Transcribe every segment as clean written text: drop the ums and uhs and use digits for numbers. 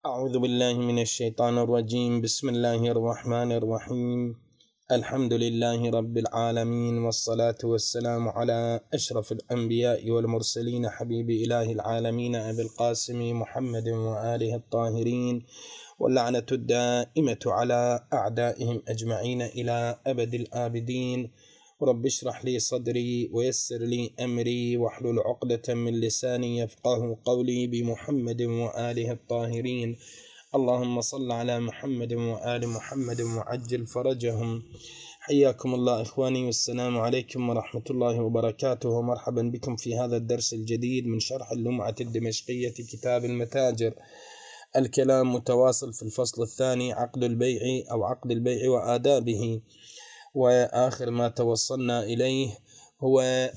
أعوذ بالله من الشيطان الرجيم. بسم الله الرحمن الرحيم. الحمد لله رب العالمين، والصلاة والسلام على أشرف الأنبياء والمرسلين، حبيب إله العالمين أبي القاسم محمد وآله الطاهرين، واللعنة الدائمة على أعدائهم أجمعين إلى أبد الآبدين. رب اشرح لي صدري ويسر لي أمري واحلل عقدة من لساني يفقه قولي، بمحمد وآله الطاهرين. اللهم صل على محمد وآل محمد وعجل فرجهم. حياكم الله إخواني، والسلام عليكم ورحمة الله وبركاته، ومرحبا بكم في هذا الدرس الجديد من شرح اللمعة الدمشقية كتاب المتاجر. الكلام متواصل في الفصل الثاني، عقد البيع أو عقد البيع وآدابه، وآخر ما توصلنا إليه هو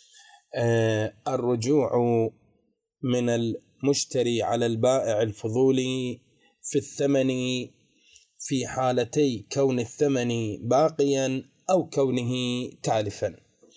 الرجوع من المشتري على البائع الفضولي في الثمن في حالتي كون الثمن باقيا أو كونه تالفا.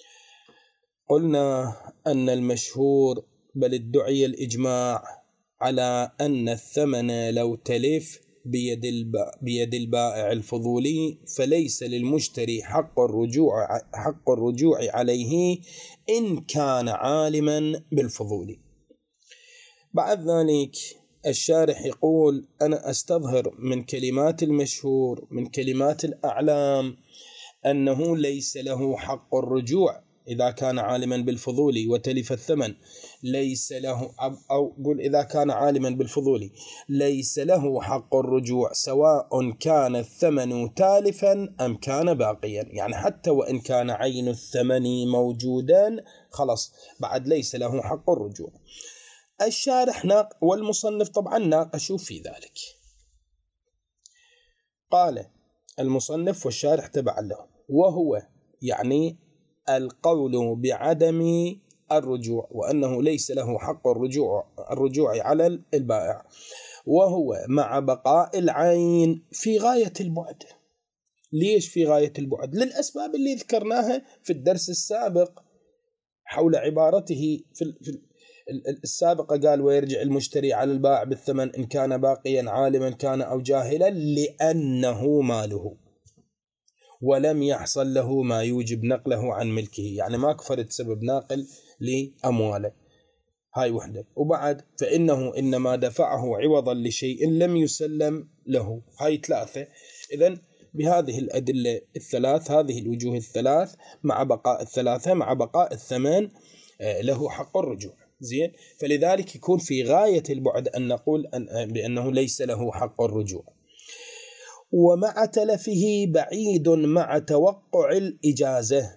قلنا أن المشهور بل ادعي الإجماع على أن الثمن لو تلف بيد البائع الفضولي فليس للمشتري حق الرجوع عليه إن كان عالما بالفضول. بعد ذلك الشارح يقول: أنا أستظهر من كلمات المشهور من كلمات الأعلام أنه ليس له حق الرجوع إذا كان عالما بالفضول وتلف الثمن، ليس له، أو قل إذا كان عالما بالفضول ليس له حق الرجوع سواء كان الثمن تالفا أم كان باقيا، يعني حتى وإن كان عين الثمن موجودا خلاص بعد ليس له حق الرجوع. الشارح والمصنف طبعا ناقشوا في ذلك. قال المصنف والشارح تبع له، وهو يعني القول بعدم الرجوع، وأنه ليس له حق الرجوع على البائع، وهو مع بقاء العين في غاية البعد. ليش في غاية البعد؟ للأسباب اللي ذكرناها في الدرس السابق حول عبارته في السابقة. قال: ويرجع المشتري على البائع بالثمن إن كان باقيا عالما كان أو جاهلا، لأنه ماله ولم يحصل له ما يوجب نقله عن ملكه، يعني ما كفرت سبب ناقل لأمواله. هاي وحدة. وبعد فإنه إنما دفعه عوضا لشيء لم يسلم له. هاي ثلاثة. إذن بهذه الأدلة الثلاث، هذه الوجوه الثلاث، مع بقاء الثلاثة مع بقاء الثمن له حق الرجوع. زين، فلذلك يكون في غاية البعد أن نقول بأنه ليس له حق الرجوع. ومع تلفه بعيد مع توقع الإجازة.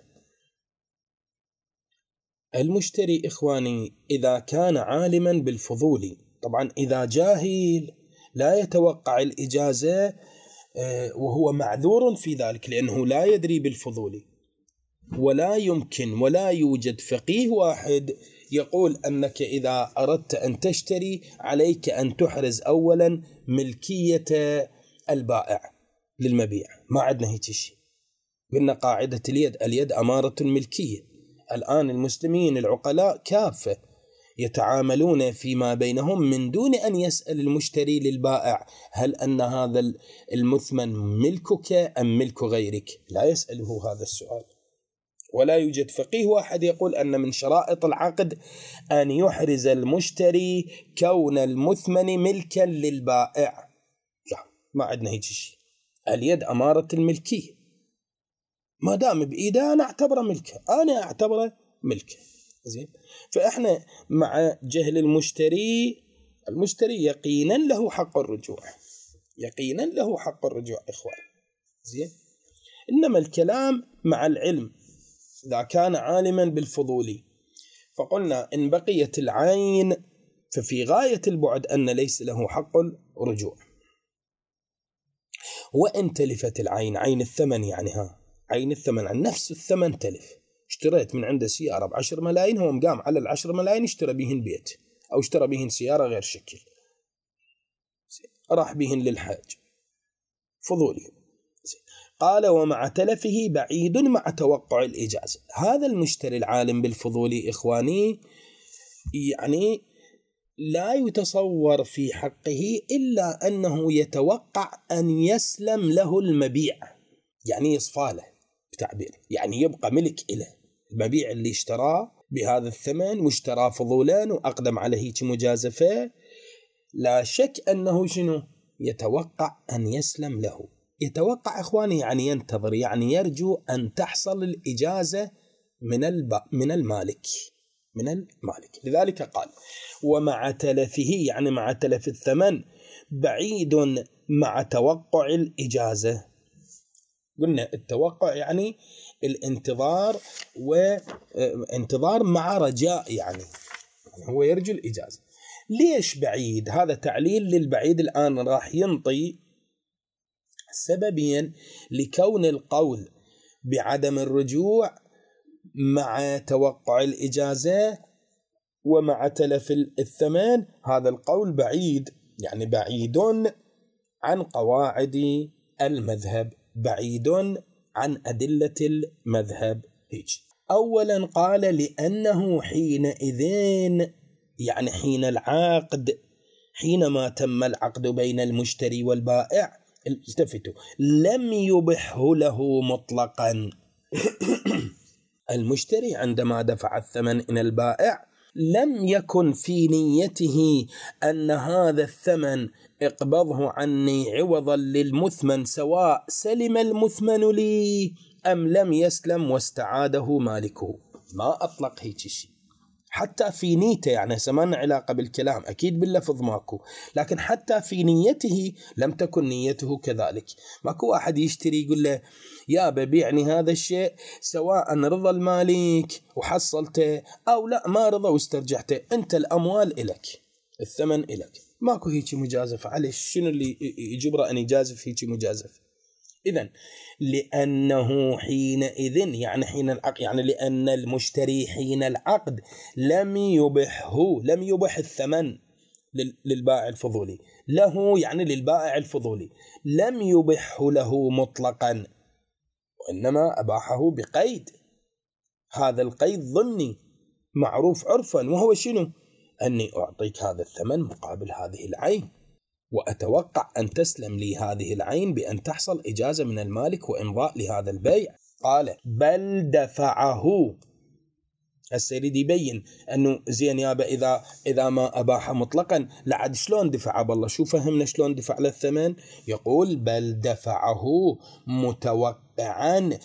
المشتري إخواني إذا كان عالما بالفضول، طبعا إذا جاهل لا يتوقع الإجازة وهو معذور في ذلك، لأنه لا يدري بالفضول، ولا يمكن ولا يوجد فقيه واحد يقول أنك إذا أردت أن تشتري عليك أن تحرز أولا ملكية البائع للمبيع. ما عندنا هيك شيء. قلنا قاعدة اليد أمارة الملكية. الآن المسلمين العقلاء كافة يتعاملون فيما بينهم من دون أن يسأل المشتري للبائع هل أن هذا المثمن ملكك أم ملك غيرك. لا يسأله هذا السؤال. ولا يوجد فقيه واحد يقول أن من شرائط العقد أن يحرز المشتري كون المثمن ملكا للبائع. لا، ما عندنا هيك شيء. اليد أمارة الملكية، ما دام بإيده أنا أعتبره ملكه. زين، فإحنا مع جهل المشتري يقينا له حق الرجوع، إخوان. زين، إنما الكلام مع العلم. إذا كان عالما بالفضول فقلنا إن بقيت العين ففي غاية البعد أن ليس له حق الرجوع. وإن تلفت العين، عين الثمن، يعني عين الثمن عن نفس الثمن تلف. اشتريت من عنده سيارة ب10 ملايين، هو مقام على ال10 ملايين اشترى بهن بيت أو اشترى بهن سيارة غير شكل، راح بهن للحاج فضولي. قال: ومع تلفه بعيد مع توقع الإجازة. هذا المشتري العالم بالفضولي إخواني يعني لا يتصور في حقه إلا أنه يتوقع أن يسلم له المبيع، يعني يصفى له بتعبير، يعني يبقى ملك إله. المبيع اللي اشتراه بهذا الثمن واشتراه فضولا وأقدم عليه مجازفة، لا شك أنه شنو؟ يتوقع أن يسلم له. يتوقع إخواني يعني ينتظر، يعني يرجو أن تحصل الإجازة من المالك. لذلك قال ومع تلفه، يعني مع تلف الثمن، بعيد مع توقع الإجازة. قلنا التوقع يعني الانتظار، وانتظار مع رجاء، يعني هو يرجو الإجازة. ليش بعيد؟ هذا تعليل للبعيد. الآن راح ينطي سببيا لكون القول بعدم الرجوع مع توقع الإجازة ومع تلف الثمن. هذا القول بعيد، يعني بعيد عن قواعد المذهب، بعيد عن أدلة المذهب. أولا قال لأنه حينئذ، يعني حين العقد، حينما تم العقد بين المشتري والبائع، التفتوا، لم يبحه له مطلقا. المشتري عندما دفع الثمن إلى البائع لم يكن في نيته أن هذا الثمن اقبضه عني عوضا للمثمن، سواء سلم المثمن لي أم لم يسلم واستعاده مالكه. ما أطلق هيك شيء حتى في نيته، يعني سمان علاقة بالكلام، أكيد باللفظ ماكو، لكن حتى في نيته لم تكن نيته كذلك. ماكو واحد يشتري يقول له يا ببيعني هذا الشيء سواء رضى المالك وحصلته أو لا ما رضى واسترجعته، أنت الأموال إلك، الثمن إلك. ماكو هيك مجازفة. عليش؟ شنو اللي يجبر أن يجازف هيك مجازفة؟ إذن لأنه حينئذ، يعني حين العقد، يعني لأن المشتري حين العقد لم يبح الثمن للبائع الفضولي له، يعني للبائع الفضولي لم يبحه له مطلقا، وإنما أباحه بقيد. هذا القيد ضمني معروف عرفا، وهو شنو؟ أني أعطيك هذا الثمن مقابل هذه العين، وأتوقع أن تسلم لي هذه العين بأن تحصل إجازة من المالك وإمضاء لهذا البيع. قال بل دفعه. السيد يبين أنه زين يابا إذا ما أباح مطلقا لعد شلون دفع؟ بالله شو فهمنا شلون دفع للثمن؟ يقول بل دفعه متوقعا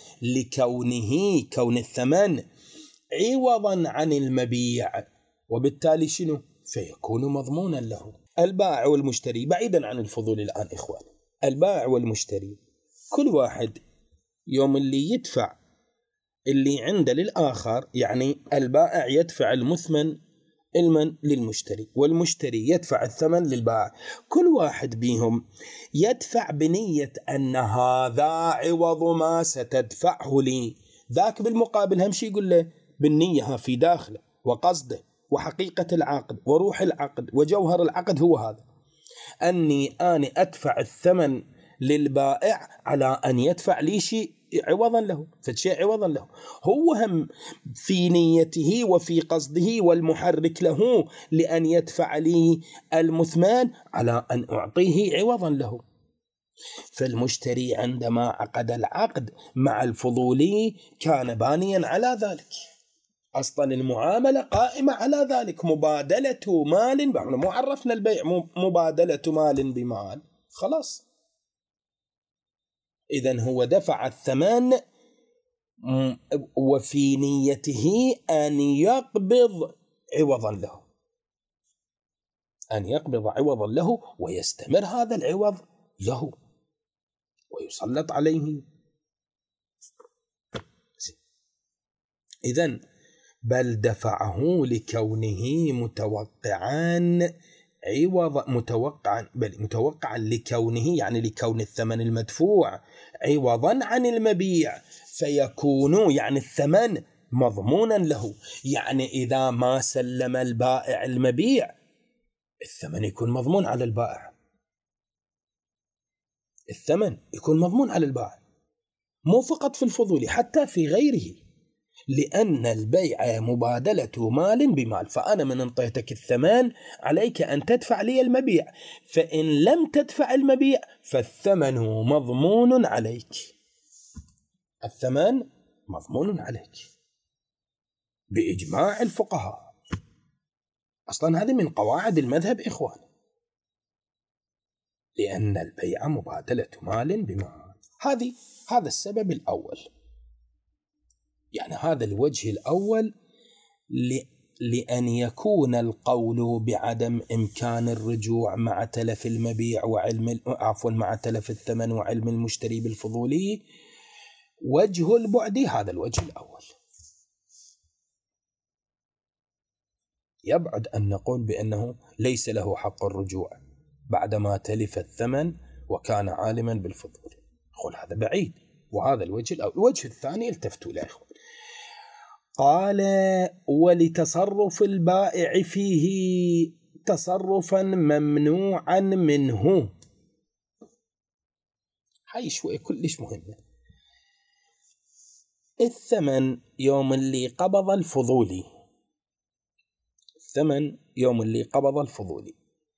كون الثمن عوضا عن المبيع، وبالتالي شنو؟ فيكون مضمونا له. البائع والمشتري، بعيدا عن الفضول الآن إخوان، البائع والمشتري كل واحد يوم اللي يدفع اللي عنده للآخر، يعني البائع يدفع المثمن للمشتري، والمشتري يدفع الثمن للبائع، كل واحد بيهم يدفع بنية أن هذا عوض ما ستدفعه لي. ذاك بالمقابل همشي يقول له بالنية في داخله وقصده وحقيقة العقد وروح العقد وجوهر العقد هو هذا، أني أنا أدفع الثمن للبائع على أن يدفع لي شيء عوضا له، فشيء عوضا له، هو هم في نيته وفي قصده والمحرك له لأن يدفع لي المثمن على أن أعطيه عوضا له. فالمشتري عندما عقد العقد مع الفضولي كان بانيا على ذلك، أصلا المعاملة قائمة على ذلك، مبادلة مال، مو عرفنا البيع مبادلة مال بمال، خلاص. إذن هو دفع الثمن وفي نيته أن يقبض عوضا له، أن يقبض عوضا له ويستمر هذا العوض له ويسلط عليه. إذن بل دفعه لكونه متوقعا لكونه، يعني لكون الثمن المدفوع عوضا عن المبيع، فيكون يعني الثمن مضمونا له. يعني إذا ما سلم البائع المبيع الثمن يكون مضمون على البائع، الثمن يكون مضمون على البائع، مو فقط في الفضولي حتى في غيره. لأن البيع مبادلة مال بمال، فأنا من انطيتك الثمن عليك أن تدفع لي المبيع، فإن لم تدفع المبيع فالثمن مضمون عليك. الثمن مضمون عليك بإجماع الفقهاء. أصلا هذه من قواعد المذهب إخوان، لأن البيع مبادلة مال بمال. هذا السبب الأول، يعني هذا الوجه الأول لأن يكون القول بعدم إمكان الرجوع مع تلف المبيع مع تلف الثمن وعلم المشتري بالفضولي. وجه البعد هذا الوجه الأول، يبعد أن نقول بأنه ليس له حق الرجوع بعدما تلف الثمن وكان عالما بالفضول. قل هذا بعيد، وهذا الوجه الأول. الوجه الثاني التفتوا له إخوان، قال ولتصرف البائع فيه تصرفا ممنوعا منه. هاي شوية كلش مهمة. الثمن يوم اللي قبض الفضولي، الثمن يوم اللي قبض الفضولي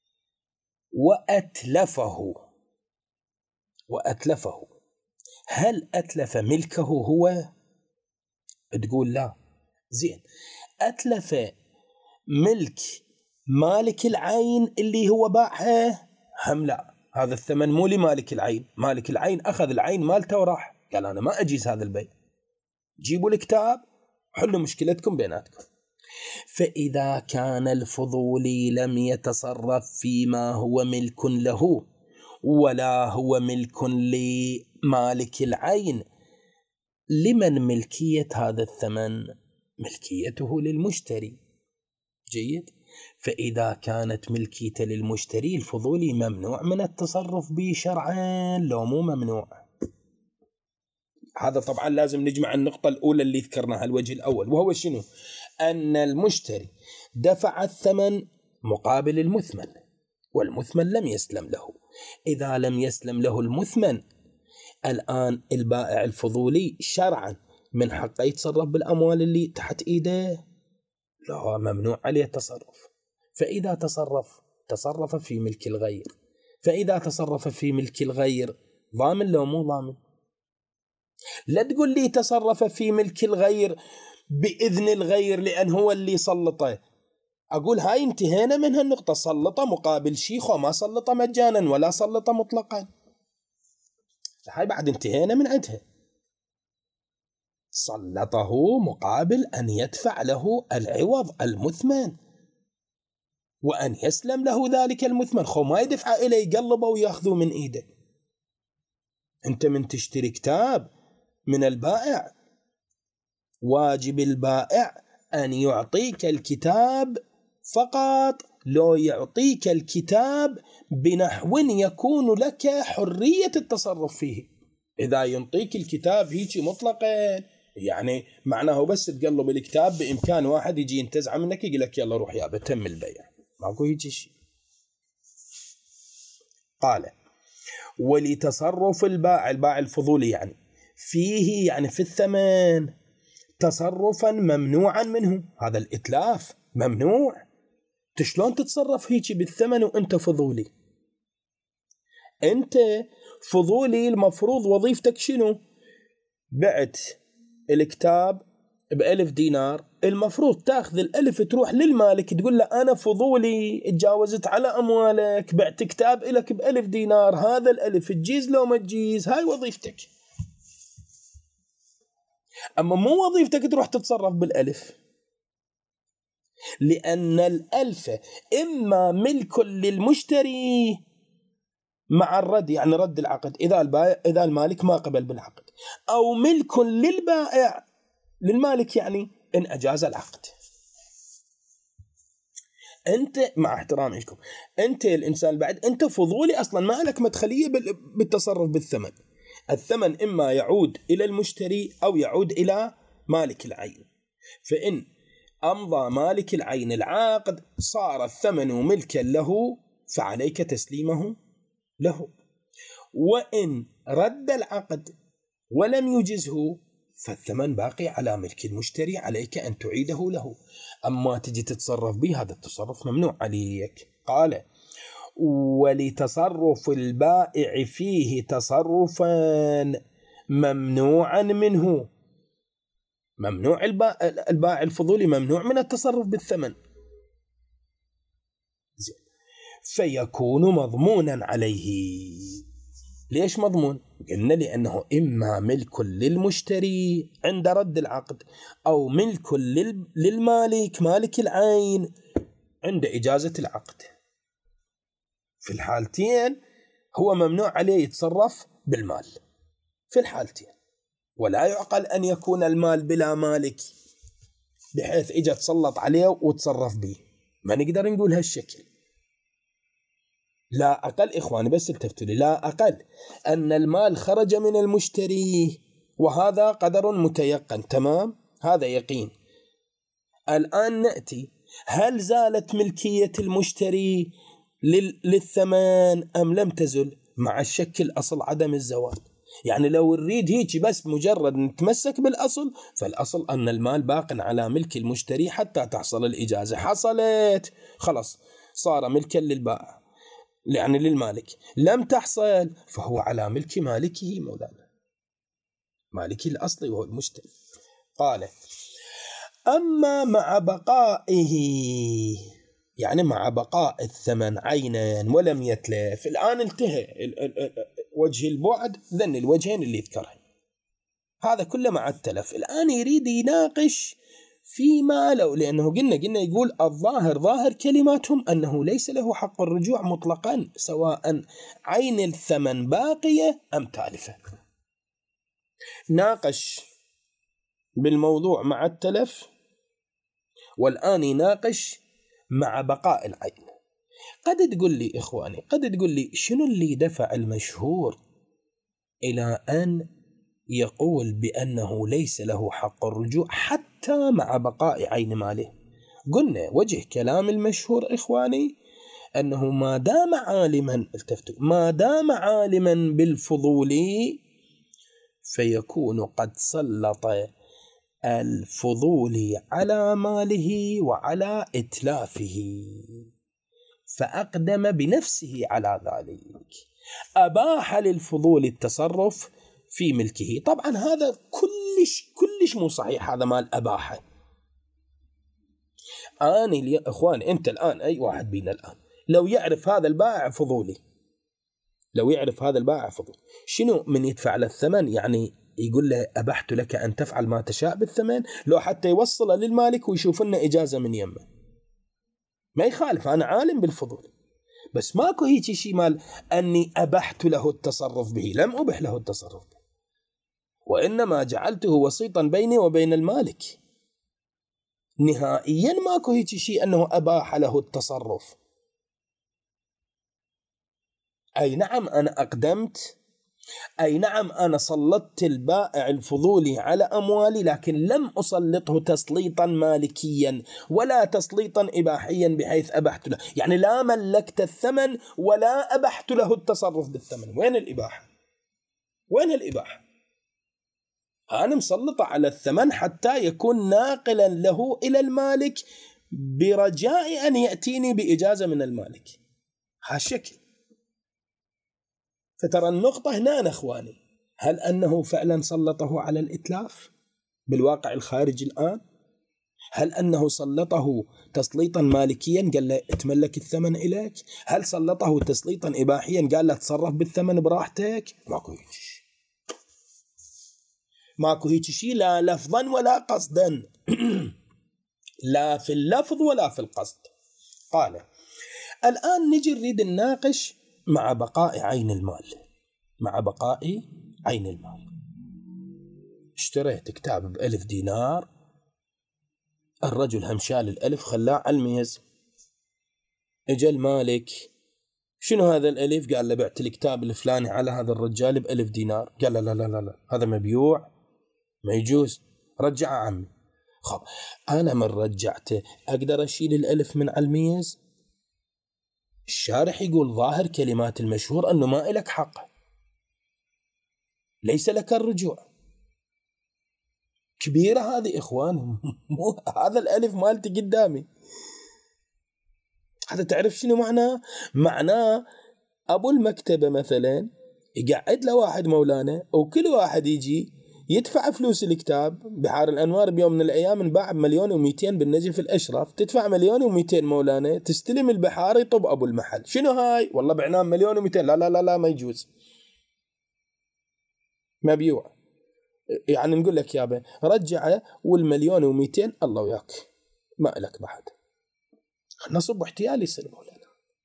وأتلفه، هل أتلف ملكه هو؟ تقول لا. زين، أتلف ملك مالك العين اللي هو باعها هم لا، هذا الثمن مو لمالك العين. مالك العين أخذ العين مالته وراح قال أنا ما أجيز هذا البيع، جيبوا الكتاب حلوا مشكلتكم بيناتكم. فإذا كان الفضولي لم يتصرف فيما هو ملك له ولا هو ملك لمالك العين، لمن ملكية هذا الثمن؟ ملكيته للمشتري. جيد. فإذا كانت ملكيته للمشتري، الفضولي ممنوع من التصرف به شرعا لو مو ممنوع. هذا طبعا لازم نجمع النقطة الأولى اللي ذكرناها، الوجه الأول، وهو شنو؟ أن المشتري دفع الثمن مقابل المثمن، والمثمن لم يسلم له. إذا لم يسلم له المثمن، الآن البائع الفضولي شرعا من حقه يتصرف بالأموال اللي تحت إيده؟ لا، ممنوع عليه التصرف. فإذا تصرف في ملك الغير، فإذا تصرف في ملك الغير ضامن لو مو ضامن؟ لا تقول لي تصرف في ملك الغير بإذن الغير لأن هو اللي سلطه. أقول هاي انتهينا من هالنقطة، سلطه مقابل شيخ وما سلطه مجانا ولا سلطه مطلقا، هاي بعد انتهينا من عندها. سلطه مقابل أن يدفع له العوض المثمن وأن يسلم له ذلك المثمن. خو ما يدفع إليه يقلبه ويأخذه من إيده. أنت من تشتري كتاب من البائع، واجب البائع أن يعطيك الكتاب فقط، لو يعطيك الكتاب بنحو يكون لك حرية التصرف فيه. إذا ينطيك الكتاب هيك مطلقا، يعني معناه بس تقلب الكتاب بإمكان واحد يجي ينتزع منك يقول لك يلا روح يا بتم البيع، ماكو هيك شيء. قال ولتصرف البائع الفضولي يعني فيه، يعني في الثمن، تصرفا ممنوعا منه. هذا الإتلاف ممنوع. شلون تتصرف هيك بالثمن وانت فضولي؟ انت فضولي، المفروض وظيفتك شنو؟ بعت الكتاب ب1000 دينار، المفروض تاخذ ال1000 تروح للمالك تقول له أنا فضولي اتجاوزت على أموالك، بعت كتاب إلك ب1000 دينار، هذا ال1000 تجيز لو ما تجيز، هاي وظيفتك. أما مو وظيفتك تروح تتصرف بال1000، لأن ال1000 إما ملك للمشتري مع الرد، يعني رد العقد إذا المالك ما قبل بالعقد، أو ملك للبائع للمالك يعني إن أجاز العقد. أنت مع احترامي لكم، أنت الإنسان بعد أنت فضولي أصلا، ما لك مدخلية بالتصرف بالثمن. الثمن إما يعود إلى المشتري أو يعود إلى مالك العين. فإن أمضى مالك العين العقد صار الثمن ملكا له، فعليك تسليمه له. وإن رد العقد ولم يجزه فالثمن باقي على ملك المشتري، عليك أن تعيده له. أما تجي تتصرف به، هذا التصرف ممنوع عليك. قال: ولتصرف البائع فيه تصرفا ممنوعا منه. ممنوع البائع الفضولي ممنوع من التصرف بالثمن، فيكون مضمونا عليه. ليش مضمون؟ قلنا لأنه إما ملك للمشتري عند رد العقد، أو ملك للمالك مالك العين عند إجازة العقد. في الحالتين هو ممنوع عليه يتصرف بالمال في الحالتين. ولا يعقل أن يكون المال بلا مالك بحيث إجا تسلط عليه وتصرف به، ما نقدر نقول هالشكل. لا أقل إخواني، بس التفتوا لي، لا أقل أن المال خرج من المشتري، وهذا قدر متيقن، تمام، هذا يقين. الآن نأتي، هل زالت ملكية المشتري للثمن أم لم تزل؟ مع الشك الأصل عدم الزوال. يعني لو نريد هيك بس مجرد نتمسك بالأصل، فالأصل أن المال باق على ملك المشتري حتى تحصل الإجازة. حصلت خلاص صار ملكا للبائع، يعني للمالك. لم تحصل فهو على ملك مالكه مولانا، مالكه الأصلي وهو المشتري. قال: أما مع بقائه، يعني مع بقاء الثمن عينا ولم يتلف. الآن انتهى وجه البعد، ذن الوجهين اللي ذكرهم، هذا كله مع التلف. الآن يريد يناقش فيما لو، لأنه قلنا يقول الظاهر ظاهر كلماتهم أنه ليس له حق الرجوع مطلقا، سواء عين الثمن باقية أم تالفة. ناقش بالموضوع مع التلف، والآن يناقش مع بقاء العين. قد تقول لي إخواني، قد تقول لي شنو اللي دفع المشهور إلى أن يقول بأنه ليس له حق الرجوع حتى مع بقاء عين ماله؟ قلنا وجه كلام المشهور إخواني أنه ما دام عالما، التفتوا، ما دام عالما بالفضول فيكون قد سلط الفضول على ماله وعلى إتلافه، فأقدم بنفسه على ذلك، أباح للفضول التصرف في ملكه. طبعا هذا كلش مو صحيح، هذا مال أباحه. أنا يا إخواني، أنت الآن أي واحد بينا الآن لو يعرف هذا البائع فضولي، لو يعرف هذا البائع فضولي، شنو من يدفع له الثمن؟ يعني يقول له أبحت لك أن تفعل ما تشاء بالثمن، لو حتى يوصله للمالك ويشوف لنا إجازة من يمه ما يخالف، أنا عالم بالفضول. بس ماكو هيك شيء مال أني أبحت له التصرف به، لم أبح له التصرف به، وإنما جعلته وسيطا بيني وبين المالك. نهائيا ماكو هيك شيء أنه أباح له التصرف. أي نعم أنا أقدمت، أي نعم أنا سلطت البائع الفضولي على أموالي، لكن لم أسلطه تسليطا مالكيا ولا تسليطا إباحيا بحيث أبحت له، يعني لا ملكت الثمن ولا أبحت له التصرف بالثمن. وين الإباحة؟ وين الإباحة؟ أنا مسلط على الثمن حتى يكون ناقلا له إلى المالك برجاء أن يأتيني بإجازة من المالك، هالشكل. فترى النقطة هنا أخواني، هل أنه فعلا سلطه على الإتلاف بالواقع الخارجي الآن؟ هل أنه سلطه تسليطا مالكيا قال له اتملك الثمن إليك؟ هل سلطه تسليطا إباحيا قال له تصرف بالثمن براحتك؟ ماكو هيك شيء، ماكو هيك شيء، لا لفظا ولا قصدا لا في اللفظ ولا في القصد. قال: الآن نجي نريد نناقش مع بقاء عين المال. مع بقاء عين المال، اشتريت كتاب ب1000 دينار، الرجل همشال الألف خلاه على الميز، اجى المالك، شنو هذا الألف؟ قال له بعت الكتاب الفلاني على هذا الرجال ب1000 دينار. قال لا لا لا لا، هذا مبيوع، ما يجوز، رجع عمي. خب أنا من رجعته أقدر أشيل الألف من على الميز؟ الشارح يقول ظاهر كلمات المشهور أنه ما إلك حق، ليس لك الرجوع. كبيرة هذه إخوان. مو هذا الألف مالتي قدامي. هذا تعرف شنو معناه أبو المكتبة مثلا يقعد له واحد مولانا، وكل واحد يجي يدفع فلوس الكتاب. بحار الأنوار بيوم من الأيام انباع ب1,200,000 بالنجف الأشرف، تدفع 1,200,000 مولانا، تستلم البحار، يطب أبو المحل شنو هاي؟ والله بعناه 1,200,000. لا لا لا لا، ما يجوز، مبيوع. يعني نقول لك يابا رجعه، وال1,200,000 الله وياك، ما لك بعد. نصب احتيالي يصير مولانا.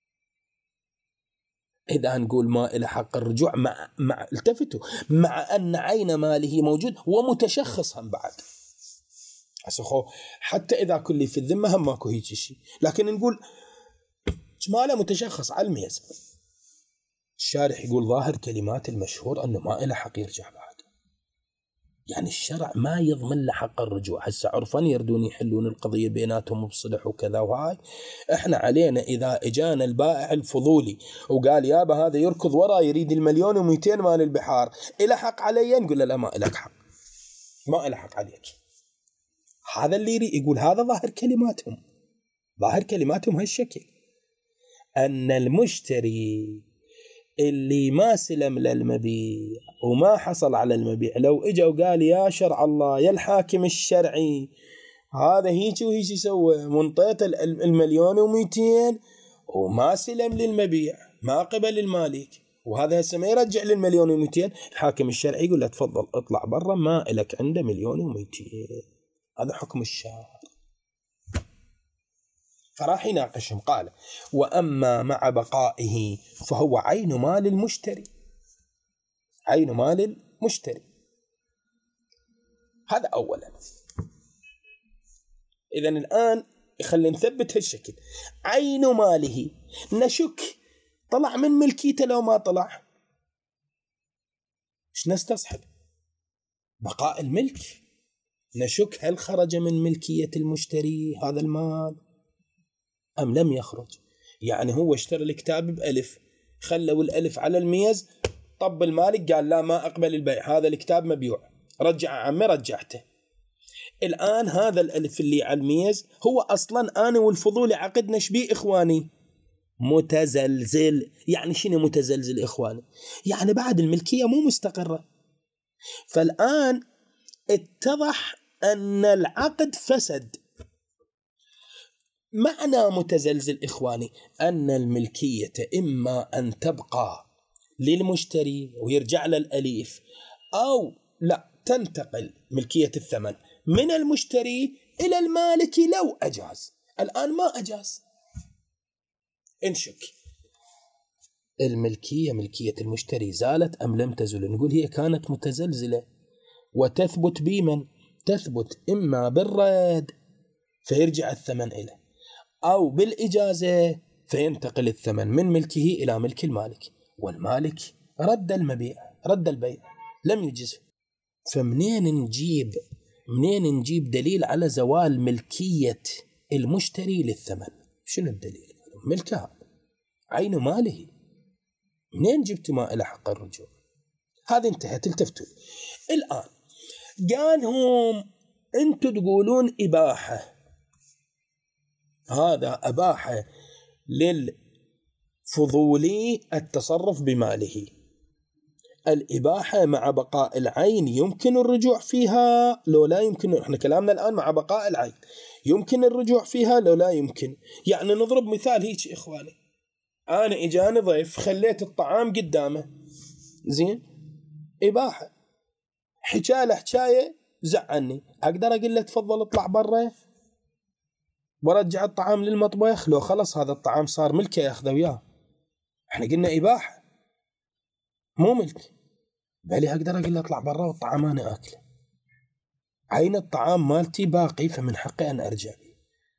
إذا نقول ما إلى حق الرجوع مع التفتوا، مع أن عين ماله موجود ومتشخص هم بعد. أسخو حتى إذا كل في الذمة هم ماكو هيك شيء، لكن نقول جماله متشخص على الميز. الشارح يقول ظاهر كلمات المشهور أنه ما إلى حق يرجع بعد. يعني الشرع ما يضمن له حق الرجوع. هسه عرفا يردون يحلون القضية بيناتهم بصلح وكذا وهاي. احنا علينا إذا اجانا البائع الفضولي وقال يابا هذا يركض ورا يريد 1,200,000 مال البحار، إلى حق علي؟ نقول له لا، ما إلك حق، ما إلى حق عليك. هذا اللي يقول هذا ظاهر كلماتهم. ظاهر كلماتهم هالشكل، أن المشتري اللي ما سلم للمبيع وما حصل على المبيع، لو اجا وقال يا شرع الله يا الحاكم الشرعي هذا هيك وهيك يسوي، منطيت 1,200,000 وما سلم للمبيع، ما قبل المالك، وهذا هسه ما يرجع لل1,200,000، الحاكم الشرعي يقول له تفضل اطلع برا، ما لك عنده 1,200,000. هذا حكم الشارع. فراح يناقشهم. قال وأما مع بقائه فهو عين مال المشتري، عين مال المشتري. هذا أولا. إذن الآن خلينا نثبت هالشكل. عين ماله نشك طلع من ملكيته لو ما طلع، ايش نستصحب؟ بقاء الملك. نشك هل خرج من ملكية المشتري هذا المال أم لم يخرج. يعني هو اشترى الكتاب بألف، خلوا الألف على الميز، طب المالك قال لا ما أقبل البيع، هذا الكتاب مبيوع، رجع عمي، رجعته. الآن هذا الألف اللي على الميز هو أصلا أنا والفضولي عقدنا شبيه إخواني متزلزل. يعني شنو متزلزل إخواني؟ يعني بعد الملكية مو مستقرة. فالآن اتضح أن العقد فسد. معنى متزلزل إخواني أن الملكية إما أن تبقى للمشتري ويرجع له الأليف، أو لا، تنتقل ملكية الثمن من المشتري إلى المالك لو أجاز. الآن ما أجاز، انشك الملكية، ملكية المشتري زالت أم لم تزل؟ نقول هي كانت متزلزلة، وتثبت بمن؟ تثبت إما بالرد فيرجع الثمن إليه، أو بالإجازة فينتقل الثمن من ملكه إلى ملك المالك، والمالك رد المبيع، رد البيع، لم يجزه. فمنين نجيب دليل على زوال ملكية المشتري للثمن؟ شنو الدليل؟ ملكها، عين ماله، منين جبت ما إلى حق الرجوع؟ هذه انتهت. التفتوا الآن. قالهم أنتوا تقولون إباحة، هذا أباحة للفضولي التصرف بماله. الإباحة مع بقاء العين يمكن الرجوع فيها لو لا يمكن. احنا كلامنا الآن مع بقاء العين، يمكن الرجوع فيها لو لا يمكن. يعني نضرب مثال هيك إخواني، أنا إجاني ضيف خليت الطعام قدامه، زين، إباحة، حكاله حكاية زعلني، أقدر أقول له تفضل اطلع برا ورجع الطعام للمطبخ؟ لو خلص هذا الطعام صار ملكه ياخذه وياه. احنا قلنا إباحة مو ملك. بالي أقدر أقول له اطلع برا والطعام أنا أكله، عين الطعام مالتي باقي، فمن حقي أن أرجع به.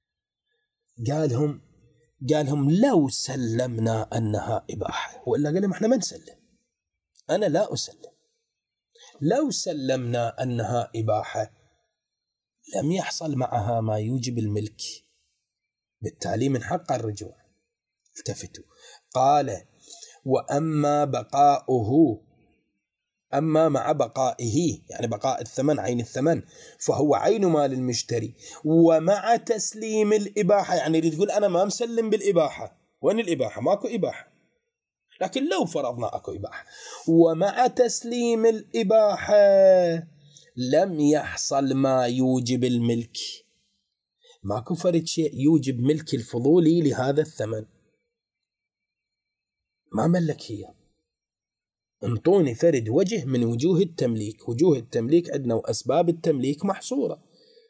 قالهم لو سلمنا أنها إباحة، وإلا قال لهم احنا ما نسلم، أنا لا أسلم. لو سلمنا أنها إباحة لم يحصل معها ما يوجب الملك، بالتالي من حق الرجوع. التفتوا. قال وأما بقاؤه أما مع بقائه يعني بقاء الثمن عين الثمن فهو عين مال المشتري، ومع تسليم الإباحة يعني يريد يقول أنا ما مسلم بالإباحة. وين الإباحة؟ ماكو إباحة، لكن لو فرضنا أكو إباحة، ومع تسليم الإباحة لم يحصل ما يوجب الملك، ماكو فرد شيء يوجب ملك الفضولي لهذا الثمن، ما ملك هي. انطوني فرد وجه من وجوه التمليك. وجوه التمليك عندنا وأسباب التمليك محصورة: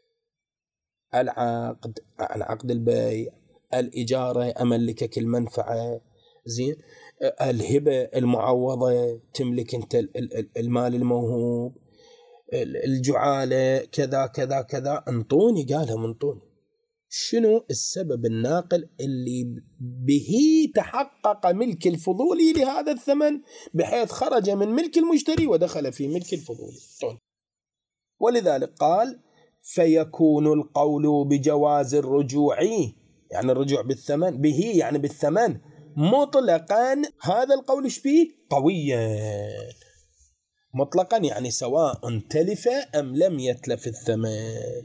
العقد البيع، الإجارة أملكك المنفعة، زين، الهبة المعوضة تملك أنت المال الموهوب، الجعالة كذا كذا كذا. انطوني، قالهم انطوني شنو السبب الناقل اللي به تحقق ملك الفضولي لهذا الثمن بحيث خرج من ملك المشتري ودخل في ملك الفضولي. ولذلك قال فيكون القول بجواز الرجوع، يعني الرجوع بالثمن، به يعني بالثمن مطلقا. هذا القول ايش فيه؟ قويا. مطلقا يعني سواء تلف أم لم يتلف الثمن.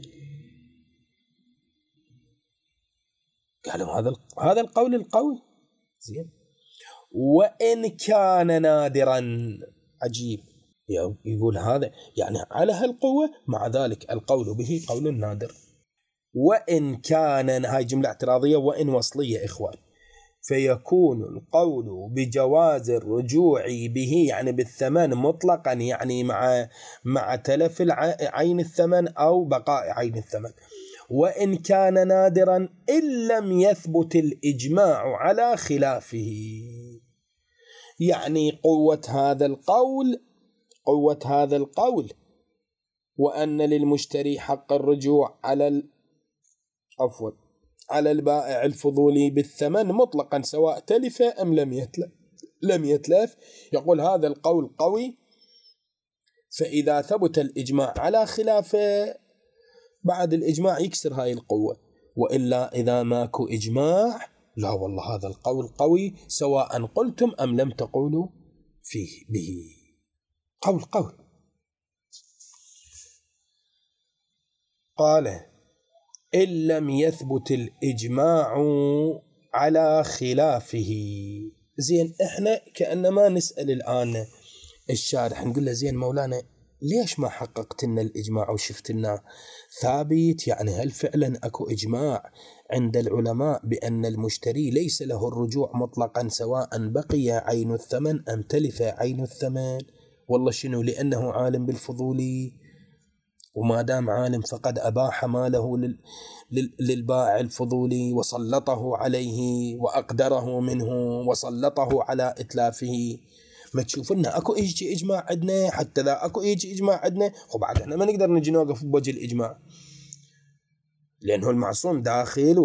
قالوا هذا القول القوي. زين. وإن كان نادرا، عجيب، يقول هذا يعني على هالقوة، مع ذلك القول به قول نادر. وإن كان، هاي جملة اعتراضية وإن وصلية إخوان، فيكون القول بجواز الرجوع به يعني بالثمن مطلقا يعني مع تلف عين الثمن أو بقاء عين الثمن. وإن كان نادرا إن لم يثبت الإجماع على خلافه. يعني قوة هذا القول وأن للمشتري حق الرجوع على البائع الفضولي بالثمن مطلقا سواء تلف أم لم يتلف. يقول هذا القول قوي، فإذا ثبت الإجماع على خلافه بعد الإجماع يكسر هاي القوة، وإلا إذا ماكو إجماع لا والله هذا القول قوي سواء قلتم أم لم تقولوا فيه به. قول. قال إن لم يثبت الإجماع على خلافه. زين، إحنا كأنما نسأل الآن الشارح نقول له زين مولانا ليش ما حققت لنا الإجماع وشفت لنا ثابت؟ يعني هل فعلا أكو إجماع عند العلماء بأن المشتري ليس له الرجوع مطلقا سواء بقي عين الثمن أم تلف عين الثمن؟ والله شنو؟ لأنه عالم بالفضولي، وما دام عالم فقد أباح ماله للبائع الفضولي وسلطه عليه وأقدره منه وسلطه على إتلافه. ما تشوف لنا اكو اجماع عندنا؟ حتى لا اكو اجماع عندنا، وبعد احنا ما نقدر نجي نوقف بوجه الاجماع لانه المعصوم داخل.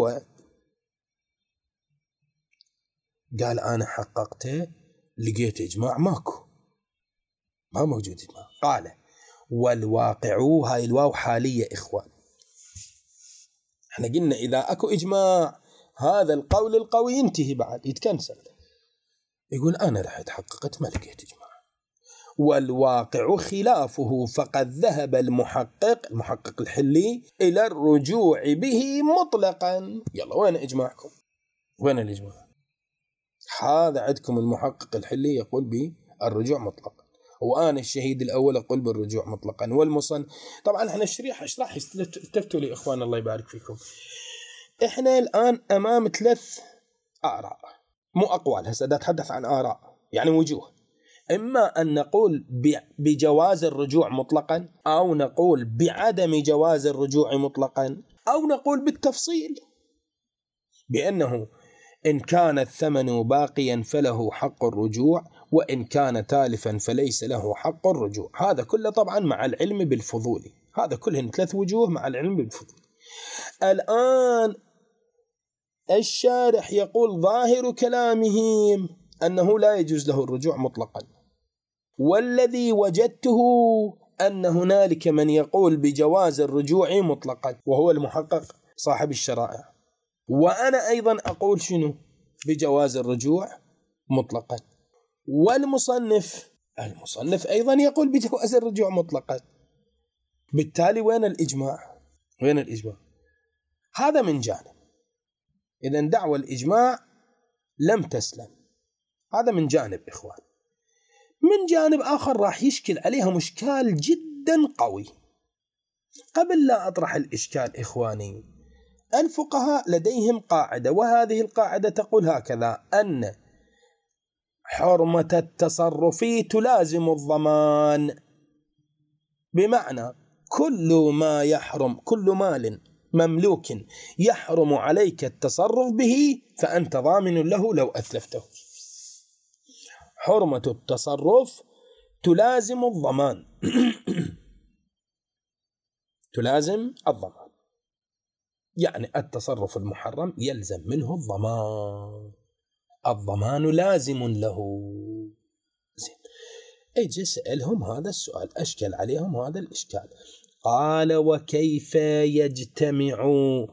قال انا حققته لقيت اجماع ماكو، ما موجود اجماع. قال والواقع، هاي الواو حاليه اخوان، احنا قلنا اذا اكو اجماع هذا القول القوي ينتهي بعد يتكنسل. يقول انا رحت حققت ما لقيت اجماع. والواقع خلافه، فقد ذهب المحقق الحلي إلى الرجوع به مطلقا. يلا وين إجماعكم؟ وين الإجماع؟ هذا عندكم المحقق الحلي يقول بالرجوع مطلقا، وأنا الشهيد الأول أقول بالرجوع مطلقا. والمصن طبعا احنا اشرح التفتوا لي إخوان الله يبارك فيكم. احنا الآن أمام 3 آراء، مو أقوال، هسه أتحدث عن آراء يعني وجوه. إما أن نقول بجواز الرجوع مطلقا، أو نقول بعدم جواز الرجوع مطلقا، أو نقول بالتفصيل بأنه إن كان الثمن باقيا فله حق الرجوع، وإن كان تالفا فليس له حق الرجوع. هذا كله طبعا مع العلم بالفضولي، هذا كلهن 3 وجوه مع العلم بالفضولي. الآن الشارح يقول ظاهر كلامهم أنه لا يجوز له الرجوع مطلقا، والذي وجدته أن هنالك من يقول بجواز الرجوع مطلقا وهو المحقق صاحب الشرائع، وأنا أيضا أقول شنو؟ بجواز الرجوع مطلقا. والمصنف المصنف أيضا يقول بجواز الرجوع مطلقا. بالتالي وين الإجماع؟ وين الإجماع؟ هذا من جانب. إذن دعوى الإجماع لم تسلم، هذا من جانب إخوان. من جانب آخر راح يشكل عليهم إشكال جدا قوي. قبل لا أطرح الإشكال إخواني، الفقهاء لديهم قاعدة، وهذه القاعدة تقول هكذا: أن حرمة التصرف تلازم الضمان. بمعنى كل مال مملوك يحرم عليك التصرف به فأنت ضامن له لو أتلفته. حرمة التصرف تلازم الضمان. تلازم الضمان، يعني التصرف المحرم يلزم منه الضمان، الضمان لازم له. زين، اجي سألهم هذا السؤال، أشكل عليهم هذا الإشكال. قال: وكيف يجتمع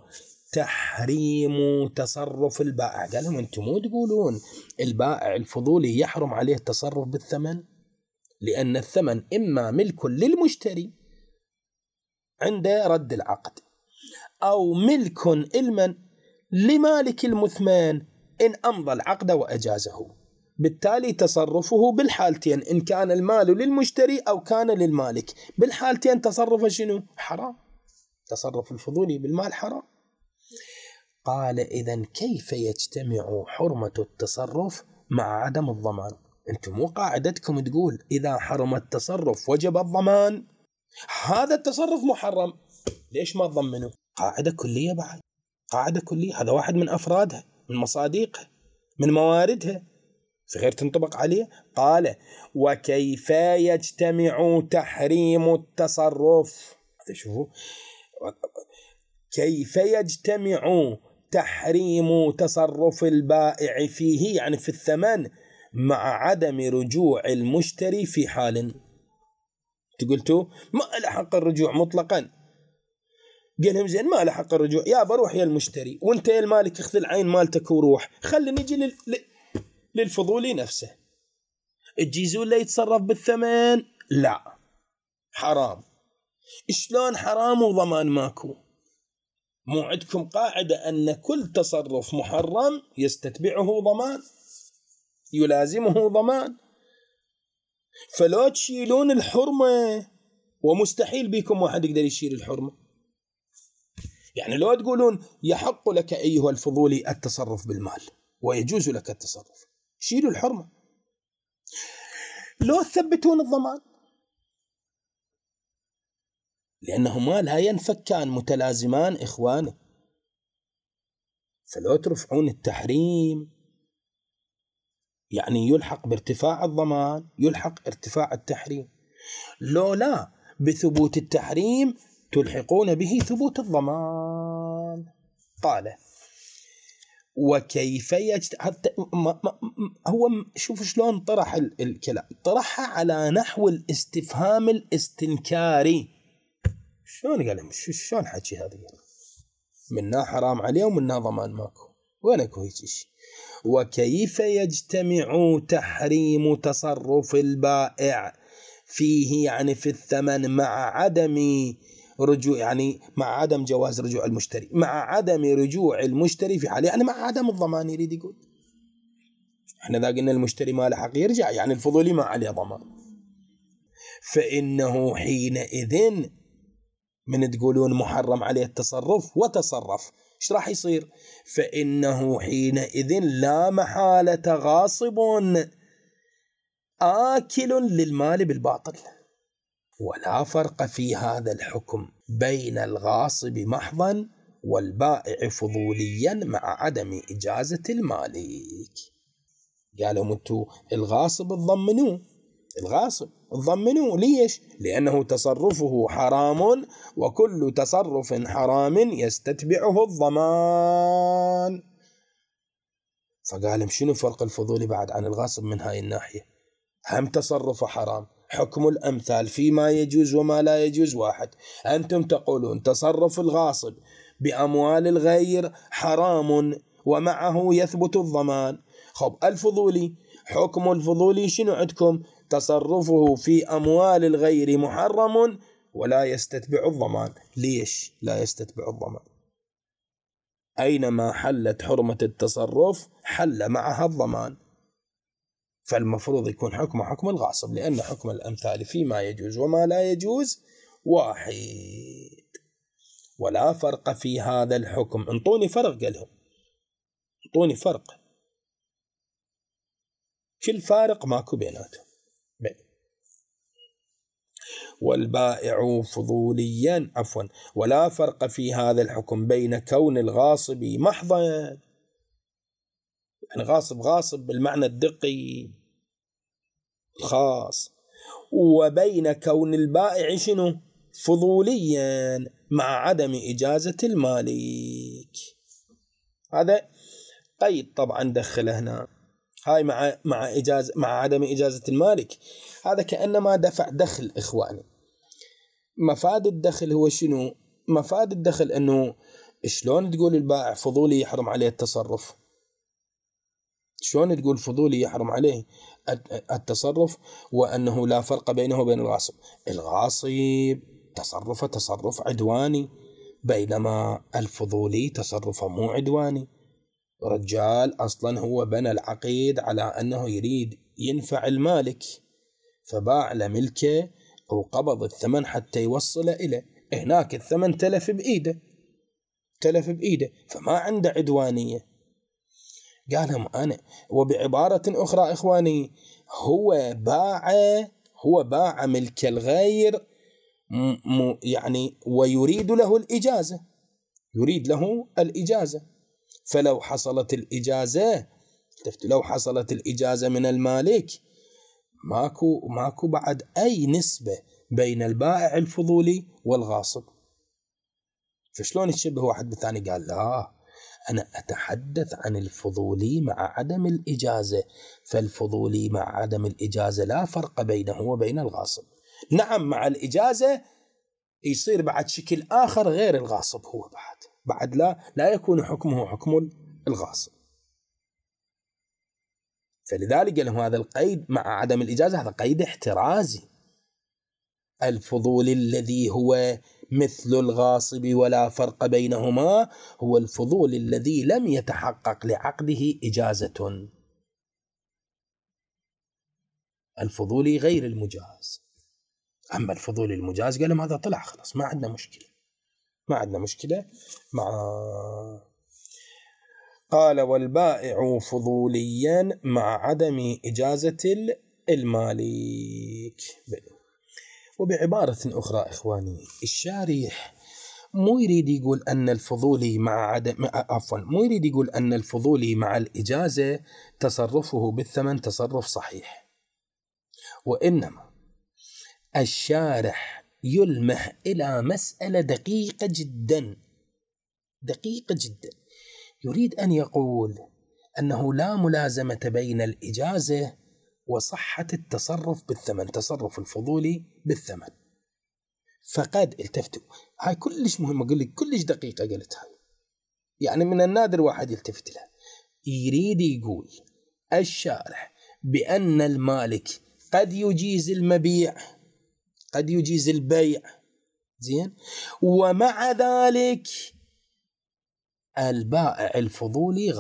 تحريم تصرف البائع؟ قال لهم: أنتم مو تقولون البائع الفضولي يحرم عليه التصرف بالثمن، لأن الثمن إما ملك للمشتري عند رد العقد، أو ملك لمالك المثمان إن أمضى العقد وأجازه. بالتالي تصرفه بالحالتين، إن كان المال للمشتري أو كان للمالك، بالحالتين تصرف شنو؟ حرام. تصرف الفضولي بالمال حرام. قال: إذن كيف يجتمع حرمة التصرف مع عدم الضمان؟ أنتم مو قاعدتكم تقول إذا حرم التصرف وجب الضمان؟ هذا التصرف محرم، ليش ما تضمنه؟ قاعدة كلية بعد، قاعدة كلية، هذا واحد من أفرادها، من مصادقها، من مواردها، في غير تنطبق عليه. قال: وكيف يجتمع تحريم التصرف، شوفوا، كيف يجتمع تحريم تصرف البائع فيه، يعني في الثمن، مع عدم رجوع المشتري في حال. قلتوا ما له حق الرجوع مطلقا. قال لهم: زين، ما له حق الرجوع، يا بروح يا المشتري، وانت يا المالك اخذ العين مالتك وروح، خلي نجي للفضولي نفسه. تجيزون لا يتصرف بالثمن؟ لا، حرام. شلون حرام وضمان ماكو؟ مو عندكم قاعدة أن كل تصرف محرم يستتبعه ضمان، يلازمه ضمان؟ فلو تشيلون الحرمة، ومستحيل بيكم واحد يقدر يشيل الحرمة. يعني لو تقولون يحق لك أيها الفضولي التصرف بالمال ويجوز لك التصرف، شيلوا الحرمة. لو تثبتون الضمان، لأنهما لا ينفكان، متلازمان إخواني. فلو ترفعون التحريم، يعني يلحق بارتفاع الضمان يلحق ارتفاع التحريم. لو لا، بثبوت التحريم تلحقون به ثبوت الضمان. قال: وكيف هو شوف شلون طرح الكلام، طرحها على نحو الاستفهام الاستنكاري. شلون قال لهم؟ شلون حكي هذه؟ منا حرام عليه ومنا ضمان ماكو، وينكو هيك شيء؟ وكيف يجتمع تحريم تصرف البائع فيه، يعني في الثمن، مع عدم رجوع، يعني مع عدم جواز رجوع المشتري، مع عدم رجوع المشتري في حال، يعني مع عدم الضمان. يريد يقول احنا ذا قلنا المشتري ما له حق يرجع، يعني الفضولي ما عليه ضمان. فإنه حينئذ من تقولون محرم عليه التصرف وتصرف، ايش راح يصير؟ فإنه حينئذ لا محالة غاصب آكل للمال بالباطل. ولا فرق في هذا الحكم بين الغاصب محضا والبائع فضوليا مع عدم إجازة المالك. قالوا انتوا الغاصب تضمنوه، الغاصب تضمنوه، ليش؟ لأنه تصرفه حرام، وكل تصرف حرام يستتبعه الضمان. فقال: شنو فرق الفضولي بعد عن الغاصب من هاي الناحية؟ هم تصرف حرام، حكم الأمثال فيما يجوز وما لا يجوز واحد. أنتم تقولون تصرف الغاصب بأموال الغير حرام ومعه يثبت الضمان. خب الفضولي، حكم الفضولي شنو عندكم؟ تصرفه في أموال الغير محرم ولا يستتبع الضمان. ليش لا يستتبع الضمان؟ أينما حلت حرمة التصرف حل معها الضمان، فالمفروض يكون حكم حكم الغاصب، لأن حكم الأمثال فيما يجوز وما لا يجوز واحد، ولا فرق في هذا الحكم. انطوني فرق، قالهم انطوني فرق، كل فارق ماكو بيناتهم. والبائع فضوليا ولا فرق في هذا الحكم بين كون الغاصب محضا، يعني غاصب بالمعنى الدقي الخاص، وبين كون البائع شنو؟ فضوليا مع عدم إجازة المالك. هذا قيد طبعا دخله هنا، هاي مع عدم إجازة المالك. هذا كأنما دفع دخل. إخواني، مفاد الدخل هو شنو؟ مفاد الدخل أنه شلون تقول البائع فضولي يحرم عليه التصرف؟ شلون تقول فضولي يحرم عليه التصرف وأنه لا فرق بينه وبين الغاصب؟ الغاصب تصرف عدواني، بينما الفضولي تصرفه مو عدواني. رجال أصلا هو بنى العقيد على أنه يريد ينفع المالك، فباع لملكه أو قبض الثمن حتى يوصل إليه، هناك الثمن تلف بإيده، فما عنده عدوانية. قالهم أنا، وبعبارة أخرى إخواني، هو باع ملك الغير يعني ويريد له الإجازة، فلو حصلت الإجازة من المالك ماكو بعد أي نسبة بين البائع الفضولي والغاصب. فشلون يشبه واحد بالثاني؟ قال لا، أنا أتحدث عن الفضولي مع عدم الإجازة، فالفضولي مع عدم الإجازة لا فرق بينه وبين الغاصب. نعم مع الإجازة يصير بعد شكل آخر غير الغاصب، هو بعد لا يكون حكمه حكم الغاصب. فلذلك قال لهم هذا القيد مع عدم الإجازة هذا قيد احترازي. الفضول الذي هو مثل الغاصب ولا فرق بينهما هو الفضول الذي لم يتحقق لعقده إجازة، الفضول غير المجاز. أما الفضول المجاز قال لهم هذا طلع خلاص، ما عندنا مشكلة قال والبائع فضوليا مع عدم إجازة المالك. وبعبارة أخرى إخواني، الشارح مو يريد يقول أن الفضولي مع الإجازة تصرفه بالثمن تصرف صحيح، وإنما الشارح يلمح إلى مسألة دقيقة جدا، يريد أن يقول أنه لا ملازمة بين الإجازة وصحة التصرف بالثمن، تصرف الفضولي بالثمن. فقد التفتوا، هاي كلش مهمة، أقول لك كلش دقيقة قلتها، يعني من النادر واحد يلتفت لها. يريد يقول الشارح بأن المالك قد يجيز المبيع، قد يجيز البيع، زين، ومع ذلك البائع الفضولي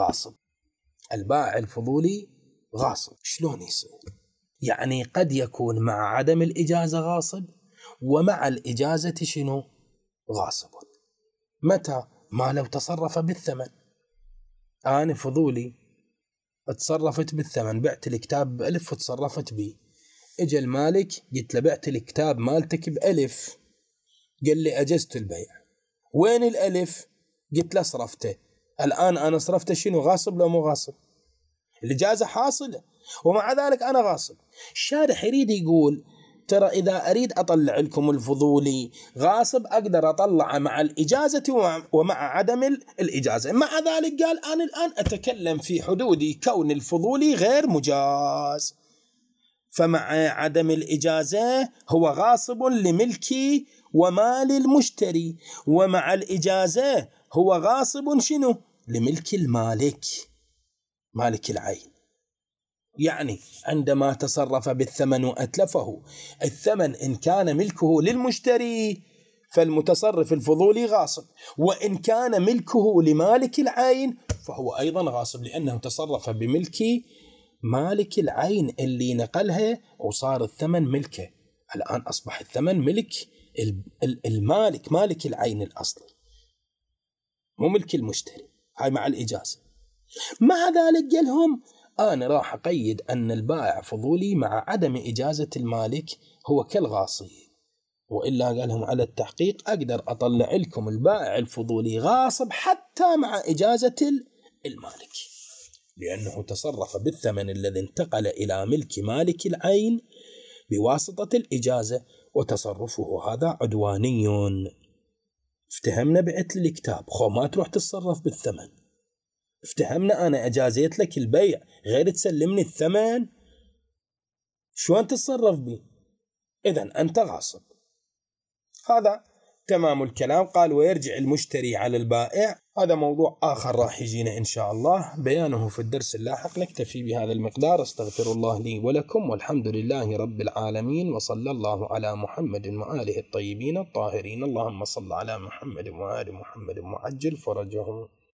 غاصب. شلون يصير؟ يعني قد يكون مع عدم الإجازة غاصب ومع الإجازة شنو؟ غاصب. متى؟ ما لو تصرف بالثمن. أنا فضولي اتصرفت بالثمن، بعت الكتاب ب1000 وتصرفت به، اجى المالك قلت له بعت الكتاب مالتك ب1000، قال لي أجزت البيع، وين ال1000؟ قلت له صرفته. الآن أنا صرفته، شنو؟ غاصب لو مو غاصب؟ الإجازة حاصلة ومع ذلك أنا غاصب. الشارح يريد يقول ترى إذا أريد أطلع لكم الفضولي غاصب أقدر أطلع مع الإجازة ومع عدم الإجازة. مع ذلك قال أنا الآن أتكلم في حدود كون الفضولي غير مجاز، فمع عدم الإجازة هو غاصب لملكي ومال المشتري، ومع الإجازة هو غاصب شنو؟ لملك المالك، مالك العين. يعني عندما تصرف بالثمن وأتلفه، الثمن إن كان ملكه للمشتري فالمتصرف الفضولي غاصب، وإن كان ملكه لمالك العين فهو أيضا غاصب، لأنه تصرف بملك مالك العين اللي نقلها وصار الثمن ملكه. الآن أصبح الثمن ملك المالك، مالك العين الأصلي، مو ملك المشتري. هاي مع الإجازة. مع ذلك قال لهم أنا راح أقيد أن البائع فضولي مع عدم إجازة المالك هو كالغاصب، وإلا قال لهم على التحقيق أقدر أطلع لكم البائع الفضولي غاصب حتى مع إجازة المالك، لأنه تصرف بالثمن الذي انتقل إلى ملك مالك العين بواسطة الإجازة، وتصرفه هذا عدواني. افتهمنا بعت لي الكتاب، خو ما تروح تتصرف بالثمن. افتهمنا أنا أجازيت لك البيع غير تسلمني الثمن، شلون تتصرف بي؟ إذن أنت غاصب. هذا تمام الكلام. قال ويرجع المشتري على البائع. هذا موضوع آخر راح يجينا إن شاء الله بيانه في الدرس اللاحق. نكتفي بهذا المقدار. استغفر الله لي ولكم، والحمد لله رب العالمين، وصلى الله على محمد وآله الطيبين الطاهرين. اللهم صل على محمد وآل محمد وعجل فرجهم.